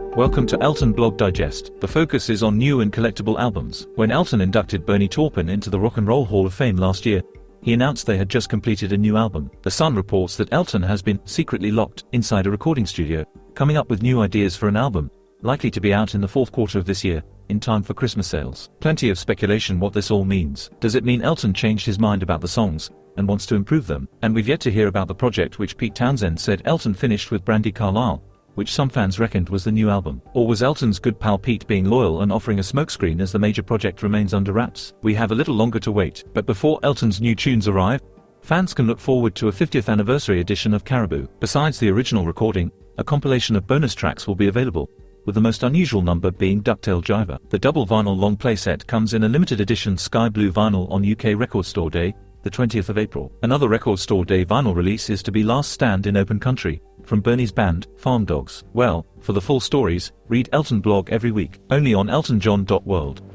Welcome to Elton Blog Digest. The focus is on new and collectible albums. When Elton inducted Bernie Taupin into the Rock and Roll Hall of Fame last year, he announced they had just completed a new album. The Sun reports that Elton has been secretly locked inside a recording studio, coming up with new ideas for an album, likely to be out in the fourth quarter of this year, in time for Christmas sales. Plenty of speculation what this all means. Does it mean Elton changed his mind about the songs and wants to improve them? And we've yet to hear about the project which Pete Townsend said Elton finished with Brandi Carlile, which some fans reckoned was the new album. Or was Elton's good pal Pete being loyal and offering a smokescreen as the major project remains under wraps? We have a little longer to wait, but before Elton's new tunes arrive, fans can look forward to a 50th anniversary edition of Caribou. Besides the original recording, a compilation of bonus tracks will be available, with the most unusual number being Ducktail Jiver. The double vinyl long playset comes in a limited edition sky blue vinyl on UK Record Store Day, the 20th of April. Another Record Store Day vinyl release is to be Last Stand in Open Country, from Bernie's band, Farm Dogs. Well, for the full stories, read Elton Blog every week, only on eltonjohn.world.